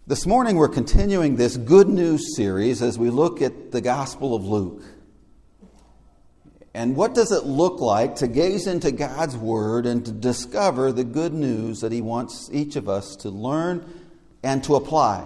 This morning we're continuing this Good News series as we look at the Gospel of Luke. And what does it look like to gaze into God's Word and to discover the good news that He wants each of us to learn and to apply?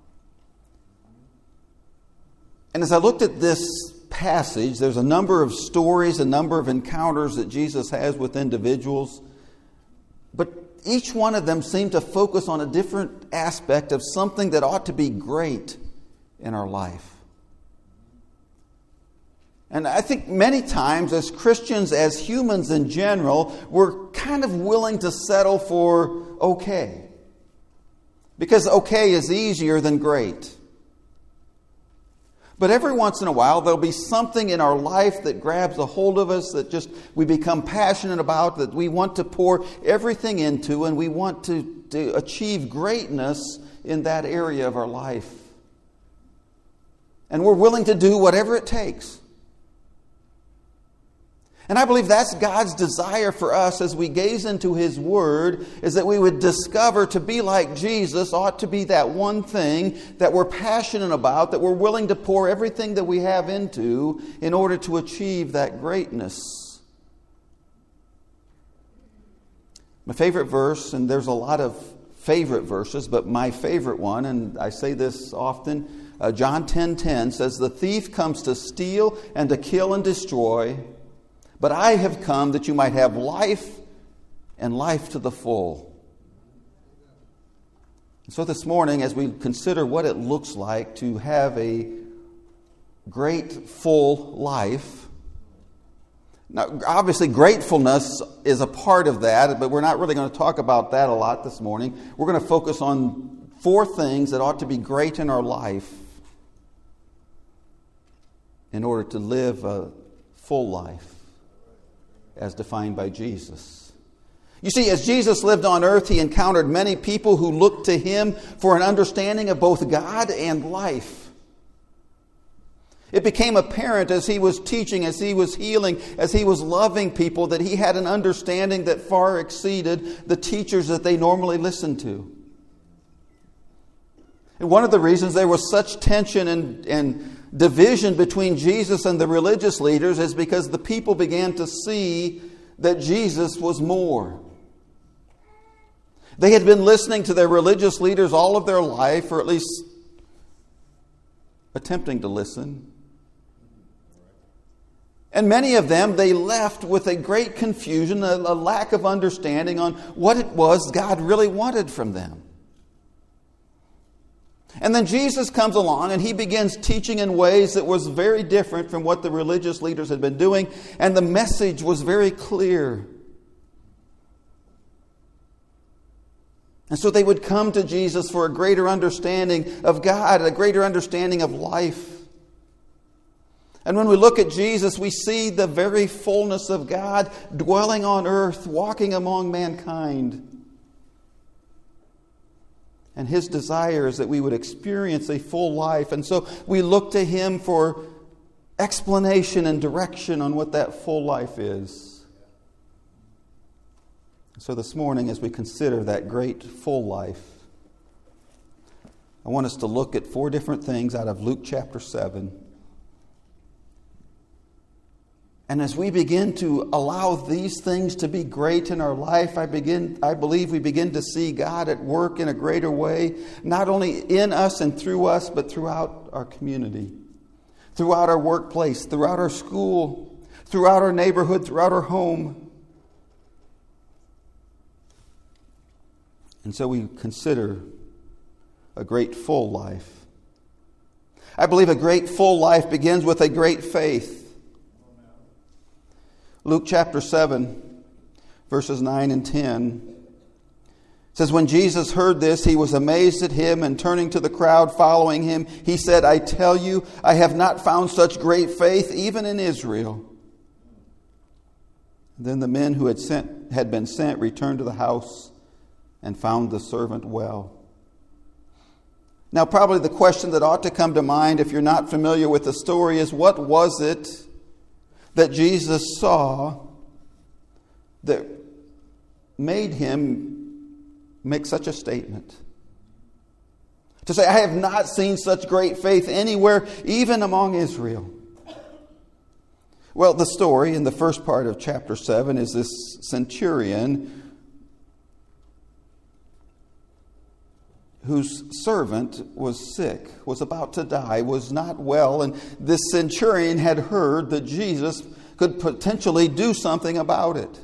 And as I looked at this passage, there's a number of stories, a number of encounters that Jesus has with individuals, but each one of them seemed to focus on a different aspect of something that ought to be great in our life. And I think many times as Christians, as humans in general, we're kind of willing to settle for okay. Because okay is easier than great. But every once in a while, there'll be something in our life that grabs a hold of us, that just we become passionate about, that we want to pour everything into, and we want to achieve greatness in that area of our life. And we're willing to do whatever it takes. And I believe that's God's desire for us as we gaze into His Word, is that we would discover to be like Jesus ought to be that one thing that we're passionate about, that we're willing to pour everything that we have into in order to achieve that greatness. My favorite verse, and there's a lot of favorite verses, but my favorite one, and I say this often, John 10:10 says, "The thief comes to steal and to kill and destroy, but I have come that you might have life and life to the full." So this morning, as we consider what it looks like to have a great, full life, now obviously gratefulness is a part of that, but we're not really going to talk about that a lot this morning. We're going to focus on 4 things that ought to be great in our life in order to live a full life as defined by Jesus. You see, as Jesus lived on earth, He encountered many people who looked to Him for an understanding of both God and life. It became apparent as He was teaching, as He was healing, as He was loving people, that He had an understanding that far exceeded the teachers that they normally listened to. And one of the reasons there was such tension and division between Jesus and the religious leaders is because the people began to see that Jesus was more. They had been listening to their religious leaders all of their life, or at least attempting to listen. And many of them, they left with a great confusion, a lack of understanding on what it was God really wanted from them. And then Jesus comes along and He begins teaching in ways that was very different from what the religious leaders had been doing. And the message was very clear. And so they would come to Jesus for a greater understanding of God, a greater understanding of life. And when we look at Jesus, we see the very fullness of God dwelling on earth, walking among mankind. And His desire is that we would experience a full life. And so we look to Him for explanation and direction on what that full life is. So this morning, as we consider that great full life, I want us to look at 4 different things out of Luke chapter 7. And as we begin to allow these things to be great in our life, I believe we begin to see God at work in a greater way, not only in us and through us, but throughout our community, throughout our workplace, throughout our school, throughout our neighborhood, throughout our home. And so we consider a great full life. I believe a great full life begins with a great faith. Luke chapter 7, verses 9 and 10 says, "When Jesus heard this, He was amazed at him, and turning to the crowd following Him, He said, 'I tell you, I have not found such great faith even in Israel.' Then the men who had been sent returned to the house and found the servant well." Now, probably the question that ought to come to mind if you're not familiar with the story is, what was it that Jesus saw that made Him make such a statement? To say, I have not seen such great faith anywhere, even among Israel. Well, the story in the first part of chapter 7 is this centurion whose servant was sick, was about to die, was not well, and this centurion had heard that Jesus could potentially do something about it.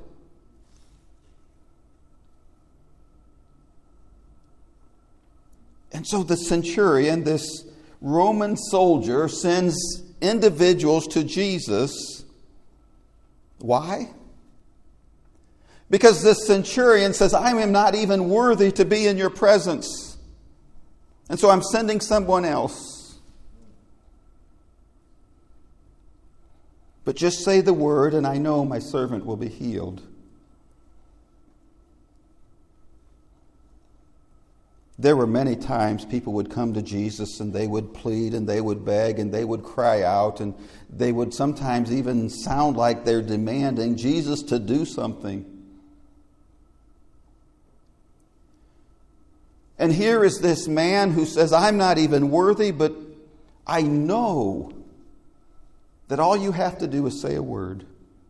And so the centurion, this Roman soldier, sends individuals to Jesus. Why? Because this centurion says, I am not even worthy to be in your presence. And so I'm sending someone else. But just say the word, and I know my servant will be healed. There were many times people would come to Jesus and they would plead and they would beg and they would cry out, and they would sometimes even sound like they're demanding Jesus to do something. And here is this man who says, I'm not even worthy, but I know that all you have to do is say a word.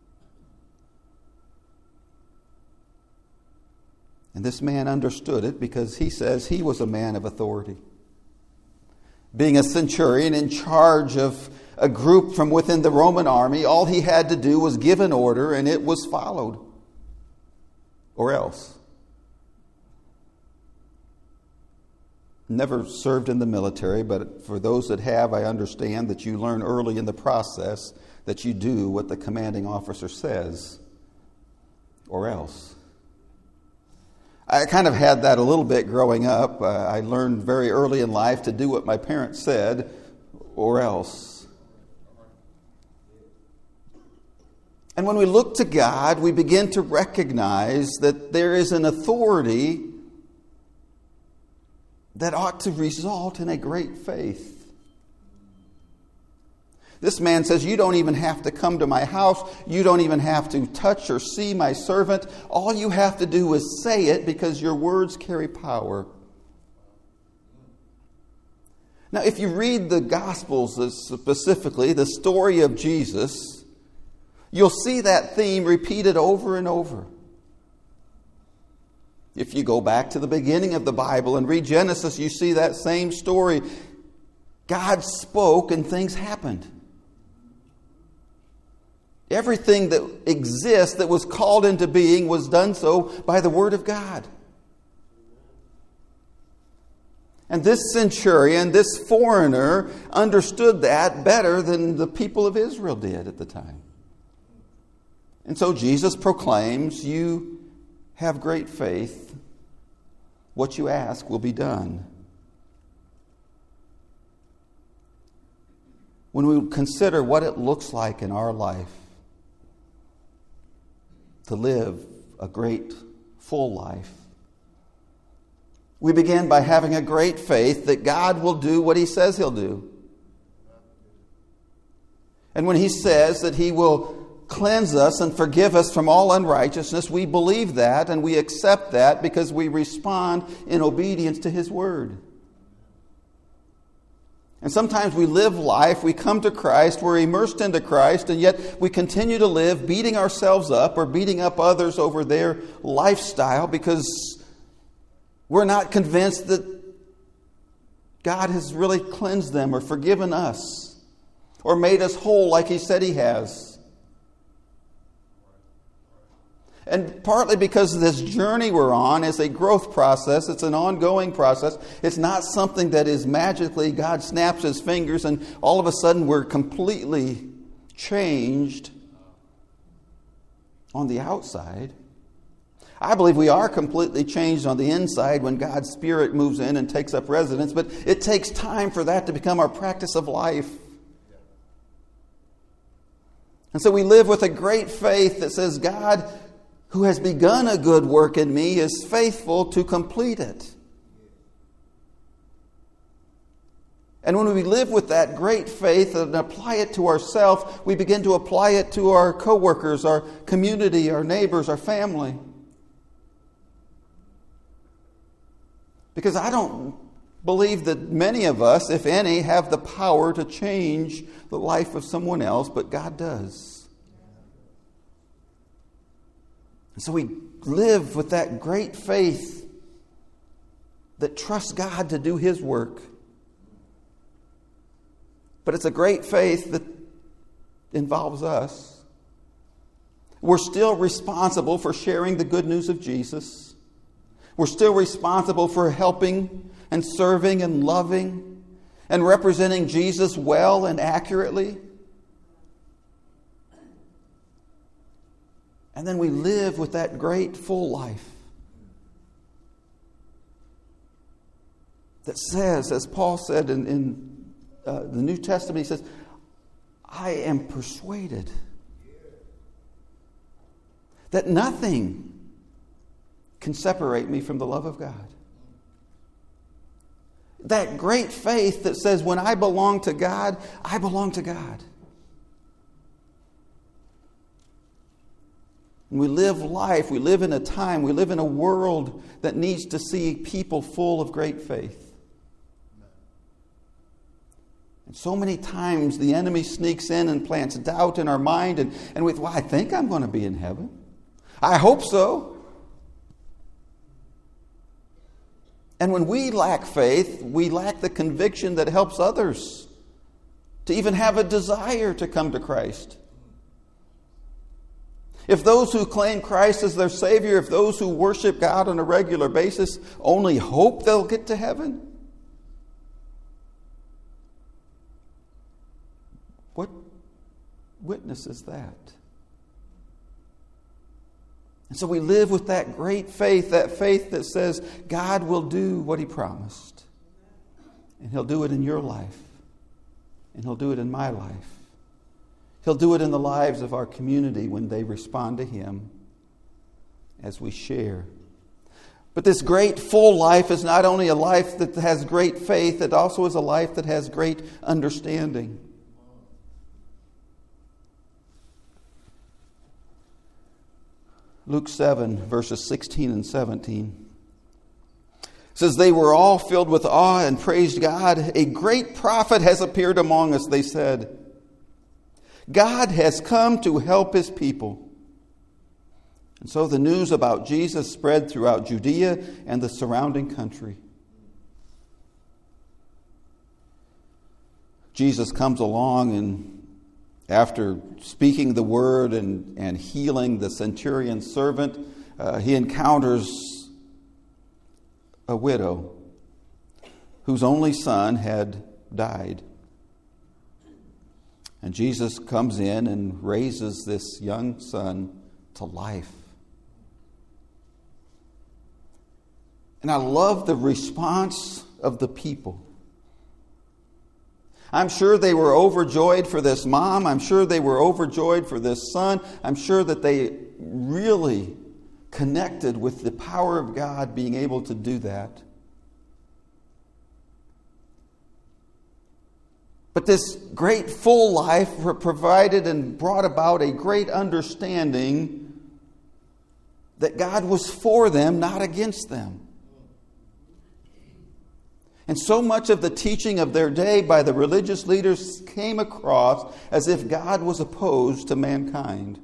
And this man understood it because he says he was a man of authority. Being a centurion in charge of a group from within the Roman army, all he had to do was give an order and it was followed. Or else. Never served in the military, but for those that have, I understand that you learn early in the process that you do what the commanding officer says, or else. I kind of had that a little bit growing up. I learned very early in life to do what my parents said, or else. And when we look to God, we begin to recognize that there is an authority that ought to result in a great faith. This man says, you don't even have to come to my house. You don't even have to touch or see my servant. All you have to do is say it because your words carry power. Now, if you read the Gospels, specifically the story of Jesus, you'll see that theme repeated over and over. If you go back to the beginning of the Bible and read Genesis, you see that same story. God spoke and things happened. Everything that exists that was called into being was done so by the Word of God. And this centurion, this foreigner, understood that better than the people of Israel did at the time. And so Jesus proclaims, you have great faith. What you ask will be done. When we consider what it looks like in our life to live a great, full life, we begin by having a great faith that God will do what He says He'll do. And when He says that He will cleanse us and forgive us from all unrighteousness, we believe that and we accept that because we respond in obedience to His Word. And sometimes we live life, we come to Christ, we're immersed into Christ, and yet we continue to live beating ourselves up or beating up others over their lifestyle because we're not convinced that God has really cleansed them or forgiven us or made us whole like He said He has. And partly because this journey we're on is a growth process. It's an ongoing process. It's not something that is magically God snaps His fingers and all of a sudden we're completely changed on the outside. I believe we are completely changed on the inside when God's Spirit moves in and takes up residence, but it takes time for that to become our practice of life. And so we live with a great faith that says, God, who has begun a good work in me, is faithful to complete it. And when we live with that great faith and apply it to ourselves, we begin to apply it to our coworkers, our community, our neighbors, our family. Because I don't believe that many of us, if any, have the power to change the life of someone else, but God does. And so we live with that great faith that trusts God to do His work. But it's a great faith that involves us. We're still responsible for sharing the good news of Jesus. We're still responsible for helping and serving and loving and representing Jesus well and accurately. And then we live with that great full life that says, as Paul said in the New Testament, he says, I am persuaded that nothing can separate me from the love of God. That great faith that says, when I belong to God, I belong to God. And we live life, we live in a time, we live in a world that needs to see people full of great faith. And so many times the enemy sneaks in and plants doubt in our mind, and we think, well, I think I'm going to be in heaven. I hope so. And when we lack faith, we lack the conviction that helps others to even have a desire to come to Christ. If those who claim Christ as their Savior, if those who worship God on a regular basis only hope they'll get to heaven, what witness is that? And so we live with that great faith that says God will do what He promised. And He'll do it in your life. And He'll do it in my life. He'll do it in the lives of our community when they respond to Him as we share. But this great full life is not only a life that has great faith, it also is a life that has great understanding. Luke 7, verses 16 and 17 says, they were all filled with awe and praised God. A great prophet has appeared among us, they said. God has come to help His people. And so the news about Jesus spread throughout Judea and the surrounding country. Jesus comes along, and after speaking the word and healing the centurion's servant, he encounters a widow whose only son had died. And Jesus comes in and raises this young son to life. And I love the response of the people. I'm sure they were overjoyed for this mom. I'm sure they were overjoyed for this son. I'm sure that they really connected with the power of God being able to do that. But this great full life provided and brought about a great understanding that God was for them, not against them. And so much of the teaching of their day by the religious leaders came across as if God was opposed to mankind.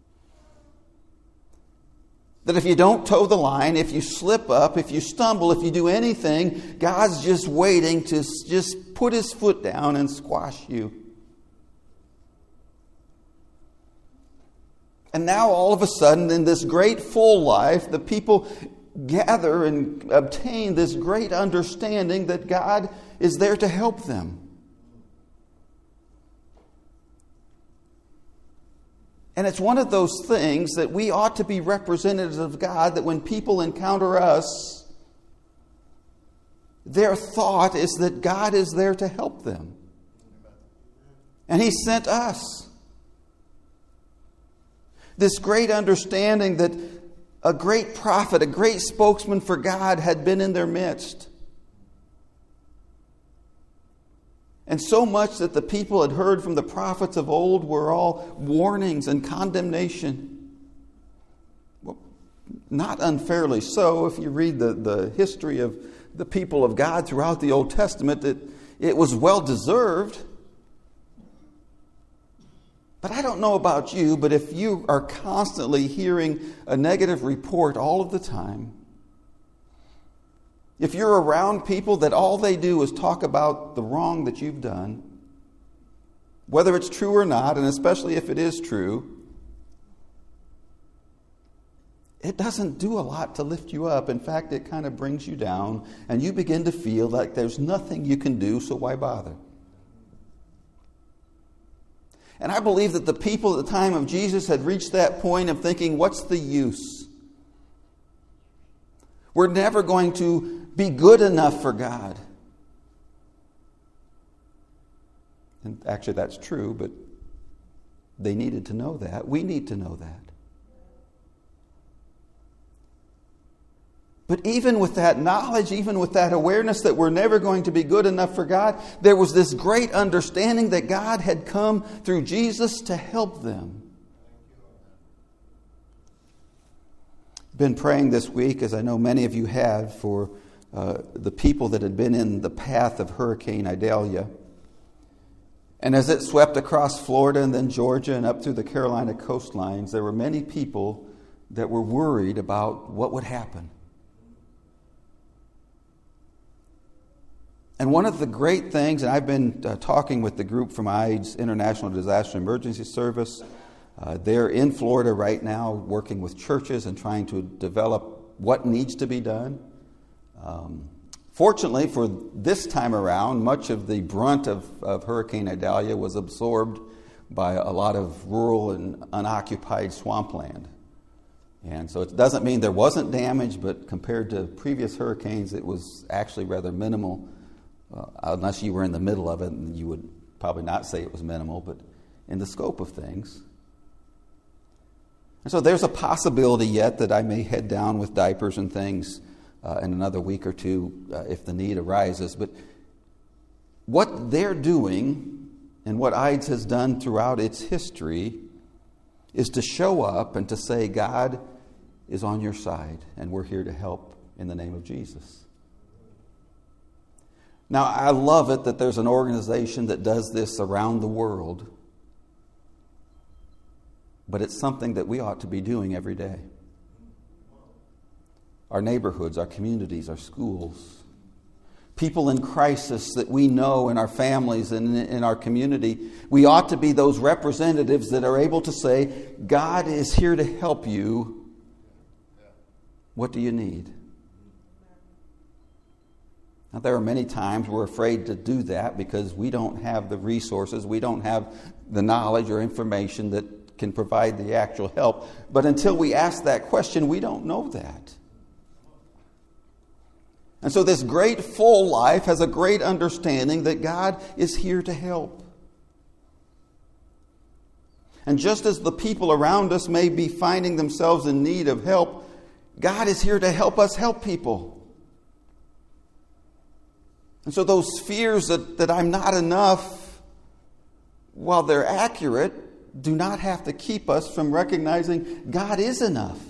That if you don't toe the line, if you slip up, if you stumble, if you do anything, God's just waiting to just put His foot down and squash you. And now all of a sudden, in this great full life, the people gather and obtain this great understanding that God is there to help them. And it's one of those things that we ought to be representatives of God, that when people encounter us, their thought is that God is there to help them. And He sent us. This great understanding that a great prophet, a great spokesman for God had been in their midst. And so much that the people had heard from the prophets of old were all warnings and condemnation. Well, Not unfairly so. If you read the history of the people of God throughout the Old Testament, it was well deserved. But I don't know about you, but if you are constantly hearing a negative report all of the time, if you're around people that all they do is talk about the wrong that you've done, whether it's true or not, and especially if it is true, it doesn't do a lot to lift you up. In fact, it kind of brings you down, and you begin to feel like there's nothing you can do, so why bother? And I believe that the people at the time of Jesus had reached that point of thinking, what's the use? We're never going to be good enough for God. And actually that's true, but they needed to know that. We need to know that. But even with that knowledge, even with that awareness that we're never going to be good enough for God, there was this great understanding that God had come through Jesus to help them. Been praying this week, as I know many of you have, for the people that had been in the path of Hurricane Idalia. And as it swept across Florida and then Georgia and up through the Carolina coastlines, there were many people that were worried about what would happen. And one of the great things, and I've been talking with the group from IDES, International Disaster Emergency Service. They're in Florida right now working with churches and trying to develop what needs to be done. Fortunately, for this time around, much of the brunt of Hurricane Idalia was absorbed by a lot of rural and unoccupied swampland. And so it doesn't mean there wasn't damage, but compared to previous hurricanes, it was actually rather minimal. Unless you were in the middle of it, and you would probably not say it was minimal, but in the scope of things. And so there's a possibility yet that I may head down with diapers and things in another week or two if the need arises. But what they're doing and what IDES has done throughout its history is to show up and to say, God is on your side and we're here to help in the name of Jesus. Now, I love it that there's an organization that does this around the world, but it's something that we ought to be doing every day. Our neighborhoods, our communities, our schools, people in crisis that we know in our families and in our community, we ought to be those representatives that are able to say, God is here to help you. What do you need? Now, there are many times we're afraid to do that because we don't have the resources, we don't have the knowledge or information that can provide the actual help. But until we ask that question, we don't know that. And so this great full life has a great understanding that God is here to help. And just as the people around us may be finding themselves in need of help, God is here to help us help people. And so those fears that I'm not enough, while they're accurate, do not have to keep us from recognizing God is enough.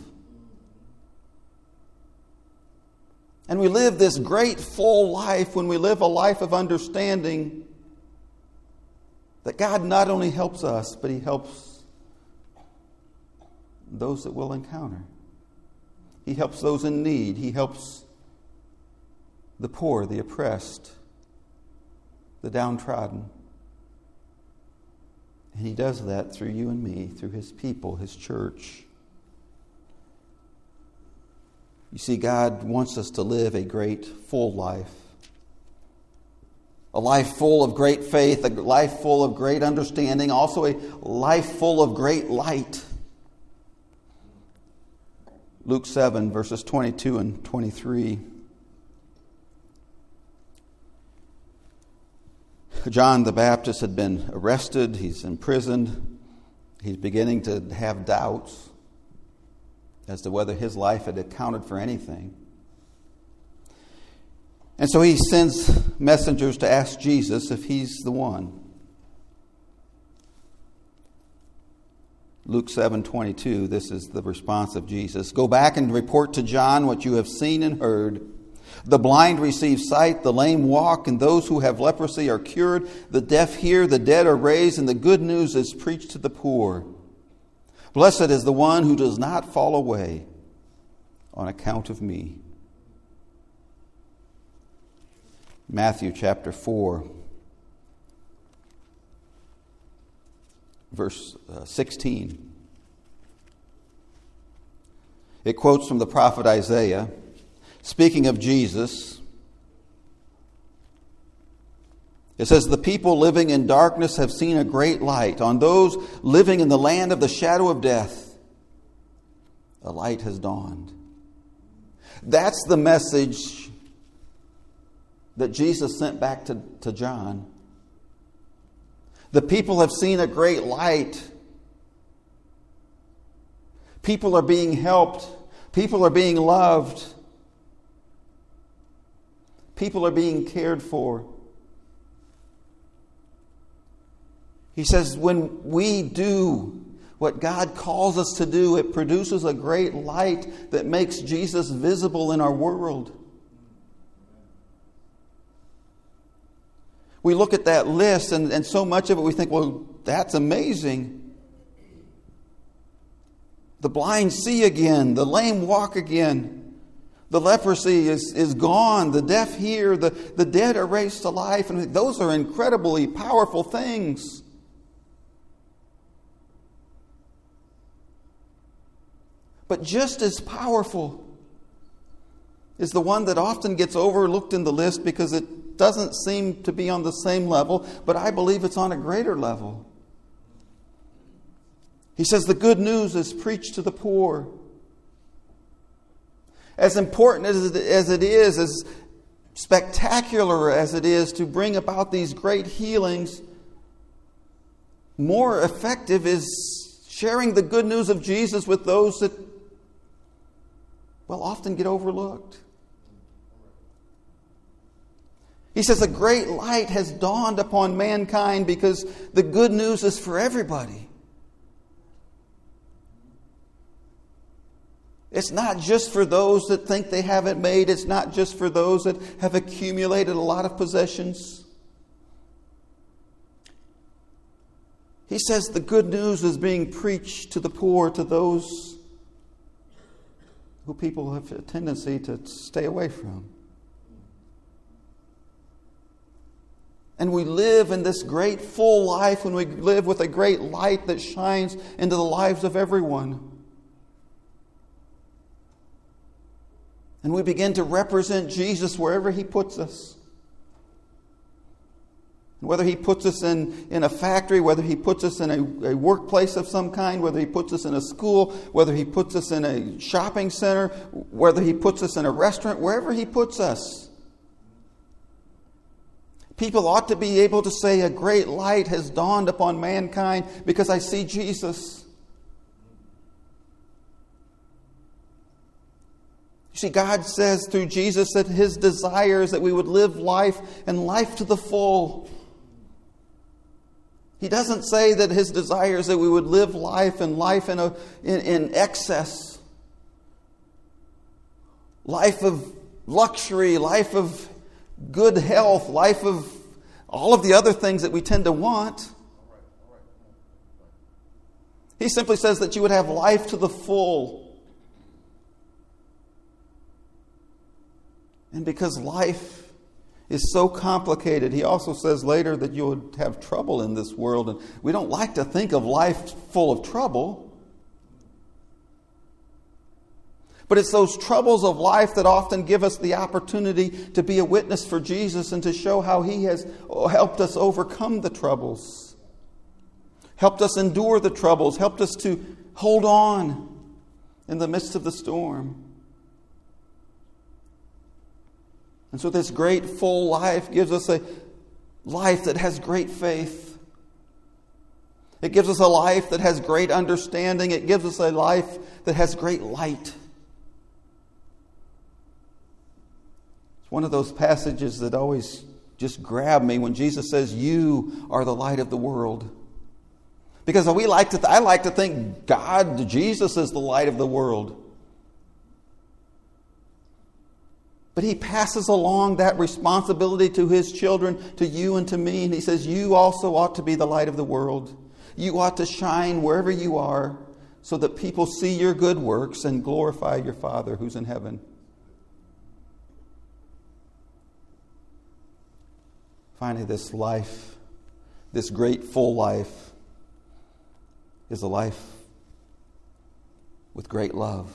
And we live this great full life when we live a life of understanding that God not only helps us, but He helps those that we'll encounter. He helps those in need. He helps the poor, the oppressed, the downtrodden. And He does that through you and me, through His people, His church. You see, God wants us to live a great, full life. A life full of great faith, a life full of great understanding, also a life full of great light. Luke 7, verses 22 and 23. John the Baptist had been arrested. He's imprisoned. He's beginning to have doubts as to whether his life had accounted for anything. And so he sends messengers to ask Jesus if he's the one. Luke 7:22, this is the response of Jesus. Go back and report to John what you have seen and heard. The blind receive sight, the lame walk, and those who have leprosy are cured. The deaf hear, the dead are raised, and the good news is preached to the poor. Blessed is the one who does not fall away on account of me. Matthew chapter 4, verse 16. It quotes from the prophet Isaiah, speaking of Jesus. It says, the people living in darkness have seen a great light. On those living in the land of the shadow of death, a light has dawned. That's the message that Jesus sent back to John. The people have seen a great light. People are being helped. People are being loved. People are being cared for. He says when we do what God calls us to do, it produces a great light that makes Jesus visible in our world. We look at that list and so much of it we think, well, that's amazing. The blind see again. The lame walk again. The leprosy is gone. The deaf hear. The dead are raised to life. And those are incredibly powerful things. But just as powerful is the one that often gets overlooked in the list because it doesn't seem to be on the same level, but I believe it's on a greater level. He says the good news is preached to the poor. As important as it is, as spectacular as it is to bring about these great healings, more effective is sharing the good news of Jesus with those that, well, often get overlooked. He says a great light has dawned upon mankind because the good news is for everybody. It's not just for those that think they have it made. It's not just for those that have accumulated a lot of possessions. He says the good news is being preached to the poor, to those who people have a tendency to stay away from. And we live in this great full life when we live with a great light that shines into the lives of everyone. And we begin to represent Jesus wherever He puts us. Whether He puts us in a factory, whether He puts us in a workplace of some kind, whether He puts us in a school, whether He puts us in a shopping center, whether He puts us in a restaurant, wherever He puts us. People ought to be able to say, a great light has dawned upon mankind because I see Jesus. You see, God says through Jesus that His desire is that we would live life and life to the full. He doesn't say that His desire is that we would live life and life in excess. Life of luxury, life of good health, life of all of the other things that we tend to want. He simply says that you would have life to the full. And because life is so complicated, He also says later that you would have trouble in this world. And we don't like to think of life full of trouble. But it's those troubles of life that often give us the opportunity to be a witness for Jesus and to show how He has helped us overcome the troubles, helped us endure the troubles, helped us to hold on in the midst of the storm. And so this great full life gives us a life that has great faith. It gives us a life that has great understanding. It gives us a life that has great light. One of those passages that always just grab me when Jesus says, "You are the light of the world." Because I like to think God, Jesus, is the light of the world. But he passes along that responsibility to his children, to you and to me. And he says, you also ought to be the light of the world. You ought to shine wherever you are so that people see your good works and glorify your Father who's in heaven. Finally, this life, this great full life, is a life with great love.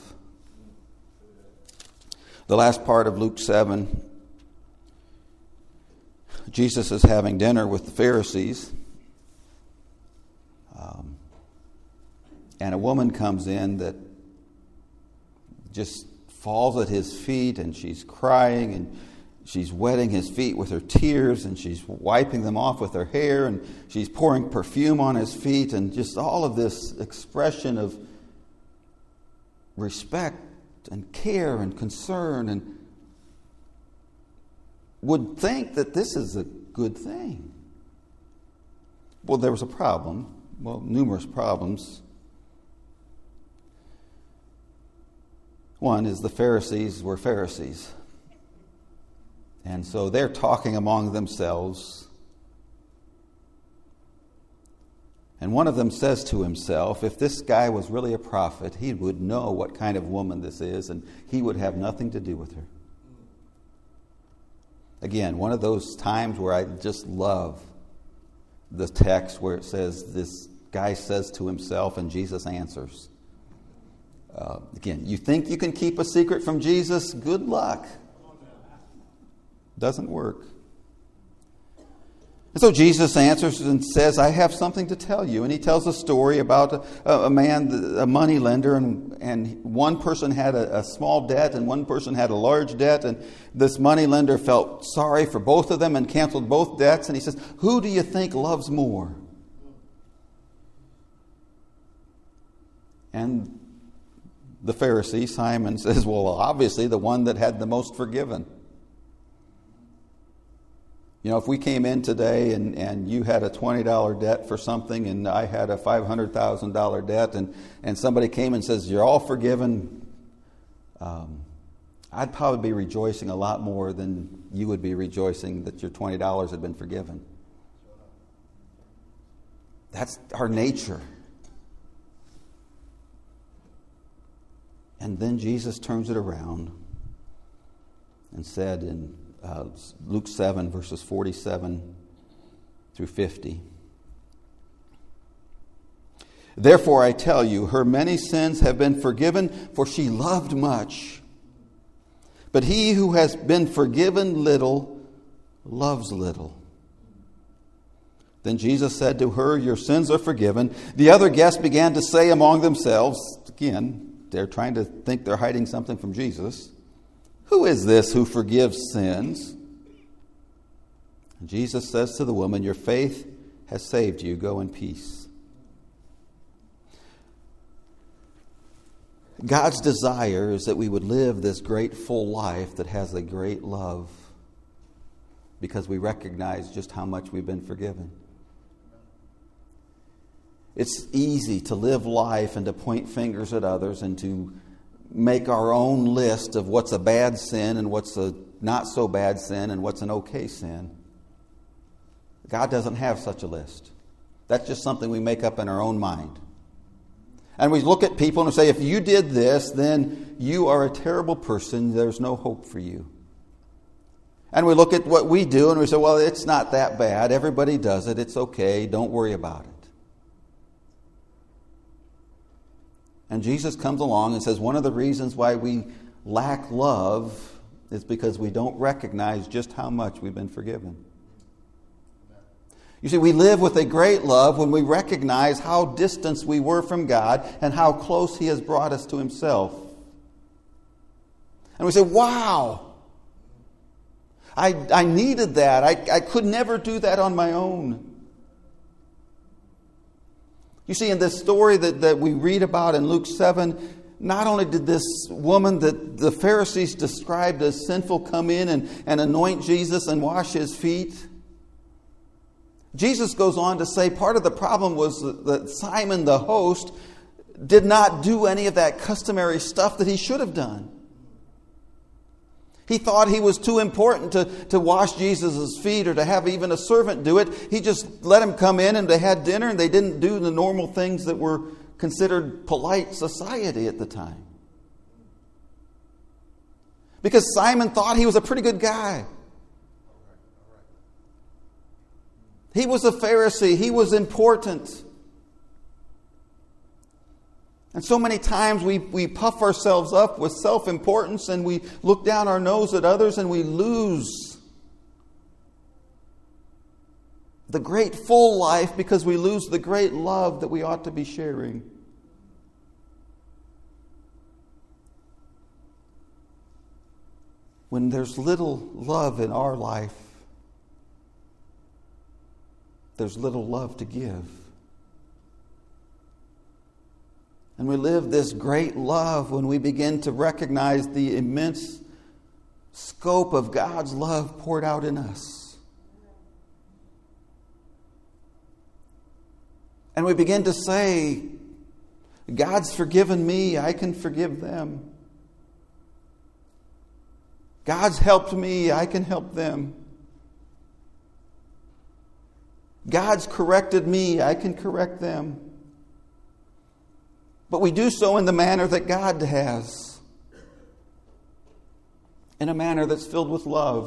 The last part of Luke 7, Jesus is having dinner with the Pharisees. And a woman comes in that just falls at his feet, and she's crying, and she's wetting his feet with her tears, and she's wiping them off with her hair, and she's pouring perfume on his feet, and just all of this expression of respect and care and concern, and would think that this is a good thing. Well, there was a problem. Well, numerous problems. One is the Pharisees were Pharisees. And so they're talking among themselves. And one of them says to himself, if this guy was really a prophet, he would know what kind of woman this is, and he would have nothing to do with her. Again, one of those times where I just love the text where it says this guy says to himself and Jesus answers. Again, you think you can keep a secret from Jesus? Good luck. Doesn't work. And so Jesus answers and says, I have something to tell you. And he tells a story about a man, a money lender, and one person had a small debt and one person had a large debt. And this money lender felt sorry for both of them and canceled both debts. And he says, who do you think loves more? And the Pharisee, Simon, says, well, obviously the one that had the most forgiven. You know, if we came in today and you had a $20 debt for something and I had a $500,000 debt and somebody came and says, you're all forgiven, I'd probably be rejoicing a lot more than you would be rejoicing that your $20 had been forgiven. That's our nature. And then Jesus turns it around and said in Luke 7, verses 47 through 50. Therefore I tell you, her many sins have been forgiven, for she loved much. But he who has been forgiven little loves little. Then Jesus said to her, your sins are forgiven. The other guests began to say among themselves, again, they're trying to think they're hiding something from Jesus, who is this who forgives sins? And Jesus says to the woman, your faith has saved you. Go in peace. God's desire is that we would live this great full life that has a great love because we recognize just how much we've been forgiven. It's easy to live life and to point fingers at others and to make our own list of what's a bad sin and what's a not so bad sin and what's an okay sin. God doesn't have such a list. That's just something we make up in our own mind. And we look at people and say, if you did this, then you are a terrible person. There's no hope for you. And we look at what we do and we say, well, it's not that bad. Everybody does it. It's okay. Don't worry about it. And Jesus comes along and says one of the reasons why we lack love is because we don't recognize just how much we've been forgiven. You see, we live with a great love when we recognize how distant we were from God and how close He has brought us to Himself. And we say, wow, I needed that. I could never do that on my own. You see, in this story that we read about in Luke 7, not only did this woman that the Pharisees described as sinful come in and anoint Jesus and wash His feet, Jesus goes on to say part of the problem was that Simon the host did not do any of that customary stuff that he should have done. He thought he was too important to wash Jesus' feet or to have even a servant do it. He just let him come in and they had dinner and they didn't do the normal things that were considered polite society at the time. Because Simon thought he was a pretty good guy. He was a Pharisee. He was important. And so many times we puff ourselves up with self-importance and we look down our nose at others and we lose the great full life because we lose the great love that we ought to be sharing. When there's little love in our life, there's little love to give. And we live this great love when we begin to recognize the immense scope of God's love poured out in us. And we begin to say, God's forgiven me, I can forgive them. God's helped me, I can help them. God's corrected me, I can correct them. But we do so in the manner that God has. In a manner that's filled with love.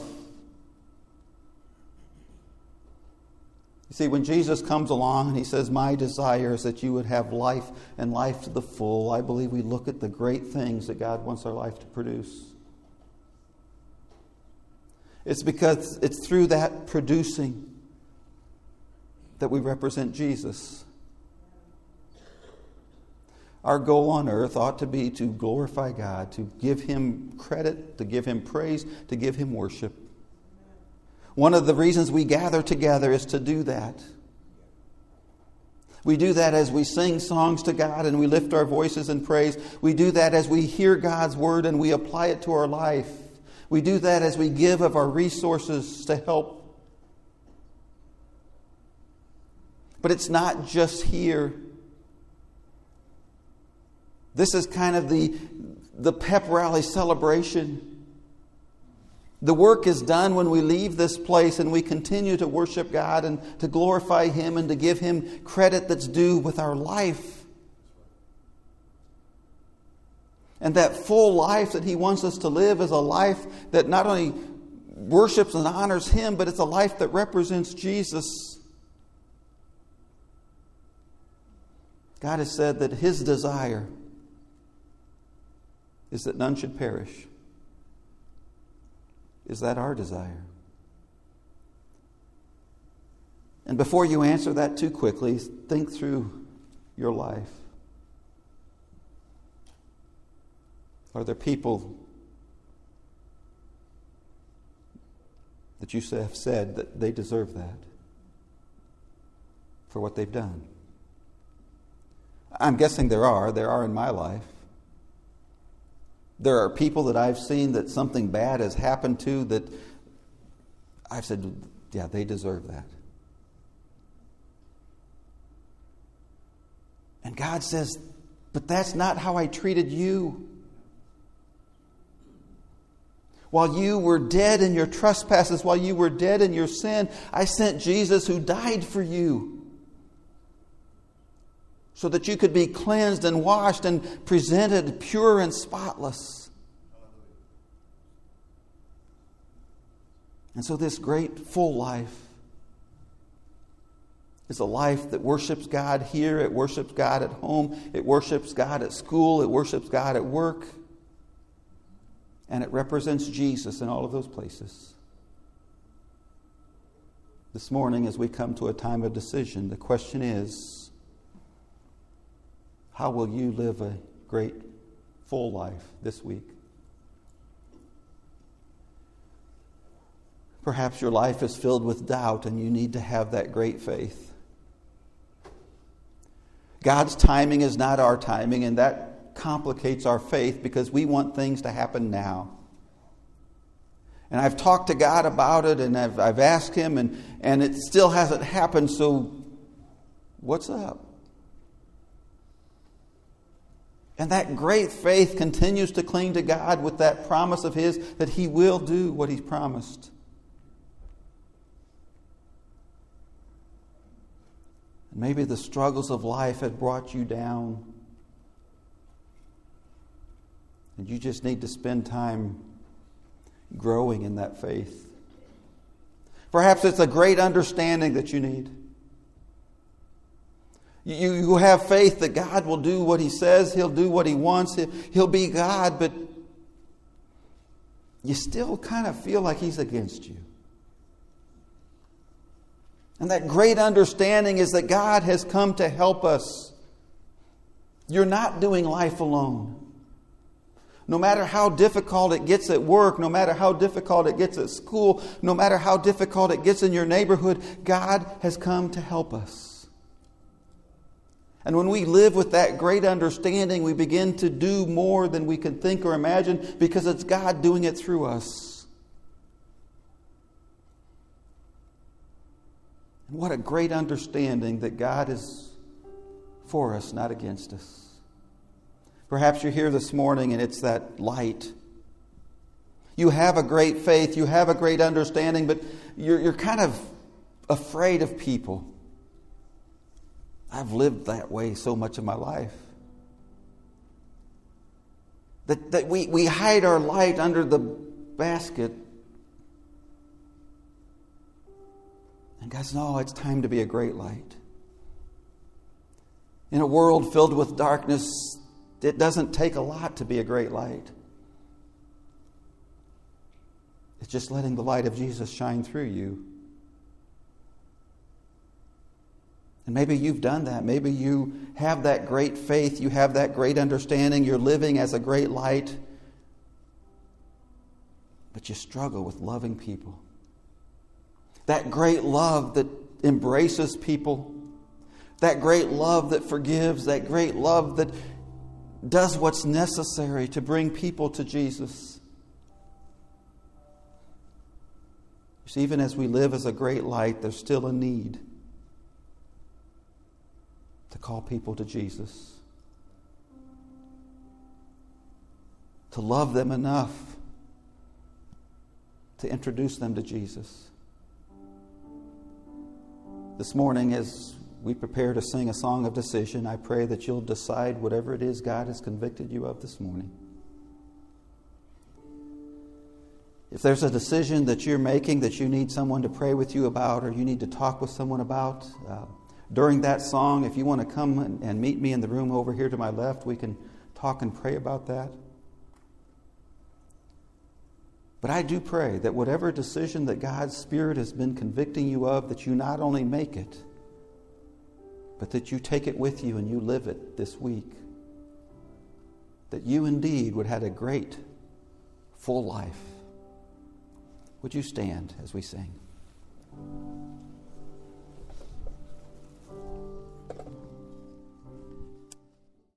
You see, when Jesus comes along and he says, my desire is that you would have life and life to the full, I believe we look at the great things that God wants our life to produce. It's because it's through that producing that we represent Jesus. Our goal on earth ought to be to glorify God, to give Him credit, to give Him praise, to give Him worship. One of the reasons we gather together is to do that. We do that as we sing songs to God and we lift our voices in praise. We do that as we hear God's word and we apply it to our life. We do that as we give of our resources to help. But it's not just here. This is kind of the pep rally celebration. The work is done when we leave this place and we continue to worship God and to glorify Him and to give Him credit that's due with our life. And that full life that He wants us to live is a life that not only worships and honors Him, but it's a life that represents Jesus. God has said that His desire is that none should perish. Is that our desire? And before you answer that too quickly, think through your life. Are there people that you have said that they deserve that for what they've done? I'm guessing there are. There are in my life. There are people that I've seen that something bad has happened to that I've said, yeah, they deserve that. And God says, but that's not how I treated you. While you were dead in your trespasses, while you were dead in your sin, I sent Jesus who died for you, so that you could be cleansed and washed and presented pure and spotless. And so this great full life is a life that worships God here, it worships God at home, it worships God at school, it worships God at work, and it represents Jesus in all of those places. This morning, as we come to a time of decision, the question is, how will you live a great, full life this week? Perhaps your life is filled with doubt and you need to have that great faith. God's timing is not our timing, and that complicates our faith because we want things to happen now. And I've talked to God about it, and I've asked Him, and it still hasn't happened, so what's up? And that great faith continues to cling to God with that promise of His that He will do what He's promised. And maybe the struggles of life have brought you down, and you just need to spend time growing in that faith. Perhaps it's a great understanding that you need. You have faith that God will do what He says. He'll do what He wants. He'll be God, but you still kind of feel like He's against you. And that great understanding is that God has come to help us. You're not doing life alone. No matter how difficult it gets at work, no matter how difficult it gets at school, no matter how difficult it gets in your neighborhood, God has come to help us. And when we live with that great understanding, we begin to do more than we can think or imagine because it's God doing it through us. And what a great understanding that God is for us, not against us. Perhaps you're here this morning and it's that light. You have a great faith, you have a great understanding, but you're kind of afraid of people. I've lived that way so much of my life. That we hide our light under the basket. And God says, no, it's time to be a great light. In a world filled with darkness, it doesn't take a lot to be a great light. It's just letting the light of Jesus shine through you. And maybe you've done that. Maybe you have that great faith. You have that great understanding. You're living as a great light. But you struggle with loving people. That great love that embraces people. That great love that forgives. That great love that does what's necessary to bring people to Jesus. You see, even as we live as a great light, there's still a need to call people to Jesus. To love them enough to introduce them to Jesus. This morning, as we prepare to sing a song of decision, I pray that you'll decide whatever it is God has convicted you of this morning. If there's a decision that you're making that you need someone to pray with you about, or you need to talk with someone about, during that song, if you want to come and meet me in the room over here to my left, we can talk and pray about that. But I do pray that whatever decision that God's Spirit has been convicting you of, that you not only make it, but that you take it with you and you live it this week. That you indeed would have a great, full life. Would you stand as we sing?